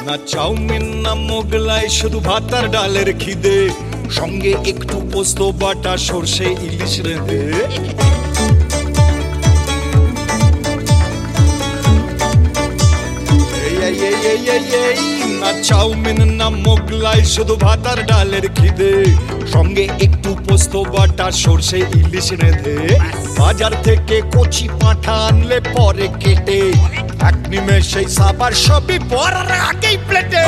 না চাউমিন না মোগলাই, শুধু ভাত আর ডালের খিদে, সঙ্গে একটু পোস্ত বাটা, সর্ষে ইলিশ রেঁধে। না চাউমিন না মোগলাই, শুধু ভাত আর ডালের খিদে, সঙ্গে একটু পোস্ত বাটা, সর্ষে ইলিশ রেঁধে। বাজার থেকে কচি পাঁঠা আনলে পরে কেটে, এক নিমেষে সাবার সবই পড়ার আগেই প্লেটে।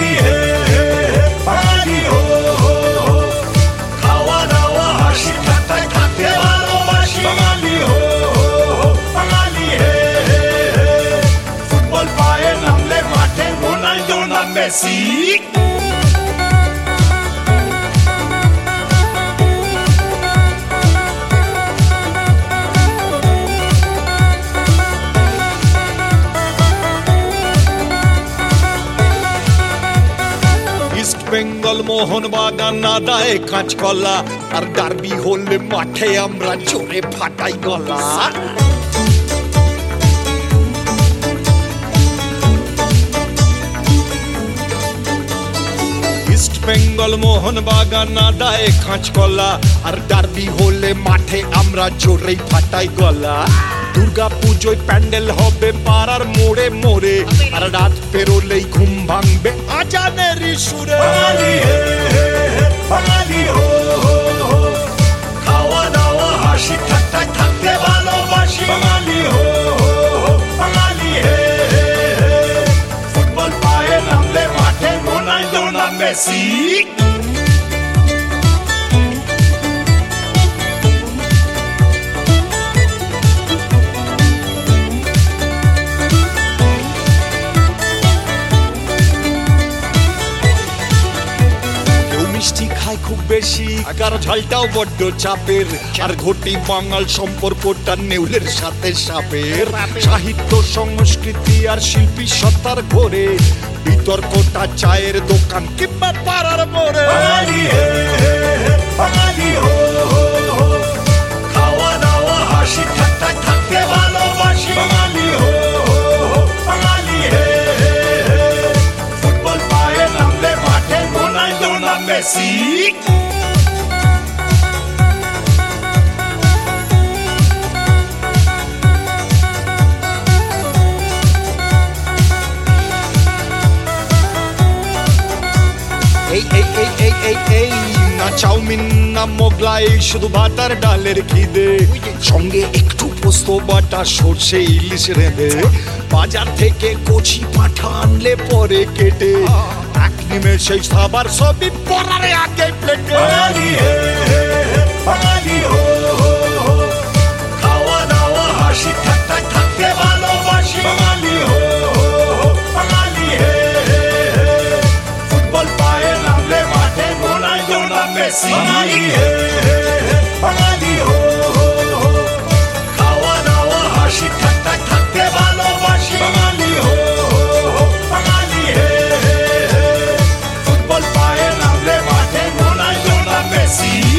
খাওয়া দাওয়া হাসি ঠাট্টায় থাকতে ভালোবাসি, বাঙালি হো বাঙালি হে। ফুটবল পায়ে নামলে মাঠে রোনাল্ডো না মেসি। বেঙ্গল মোহনবাগান আদায় কাঁচকলা, আর ডার্বি হলে মাঠে আমরা জোরে ফাটাই গলা। ইস্ট বেঙ্গল মোহনবাগান আদায় কাঁচকলা, আর ডার্বি হলে মাঠে আমরা জোরে ফাটাই গলা। দুর্গা পুজোয় প্যান্ডেল হবে পাড়ার মোড়ে মোড়ে, আর রাত পেরোলেই ঘুম ভাঙবে আজানের সুরে। বাঙালি হো খাওয়া দাওয়া হাসি ঠাট্টায় থাকতে ভালোবাসি, বাঙালি হো বাঙালি হে। ফুটবল পায়ে নামলে মাঠে রোনাল্ডো না মেসি। মিষ্টি খায় খুব বেশি, কারো ঝালটাও বড্ড চাপের, আর ঘটি বাঙাল সম্পর্কটা নেউলের সাথে সাপের। সাহিত্য সংস্কৃতি আর শিল্পী সত্তার ঘরে, বিতর্কটা চায়ের দোকান কিংবা পাড়ার মোড়ে। বাঙালি হো খাওয়া দাওয়া হাসি ঠাট্টায় থাকতে ভালোবাসি, বাঙালি হো বাঙালি হে। ফুটবল পায়ে নামলে মাঠে রোনাল্ডো না মেসি। না চাউমিন না মোগলাই, শুধু ভাত আর ডালের খিদে, সঙ্গে একটু পোস্ত বাটা, সর্ষে ইলিশ রেঁধে। বাজার থেকে কচি পাঁঠা আনলে পরে কেটে, এক নিমেষে খাবার সবই পড়ার আগে প্লেটে। বাঙালি হো খাওয়া দাওয়া হাসি ঠাট্টায় থাকতে ভালোবাসি, বাঙালি হো বাঙালি হে। ফুটবল পায়ে নামলে মাঠে রোনাল্ডো না মেসি। বাঙালি হে বাঙালি হো খাওয়া দাওয়া হাসি ঠাট্টায় থাকতে ভালোবাসি, বাঙালি হো বাঙালি হে। ফুটবল পায়ে নামলে মাঠে রোনাল্ডো না মেসি।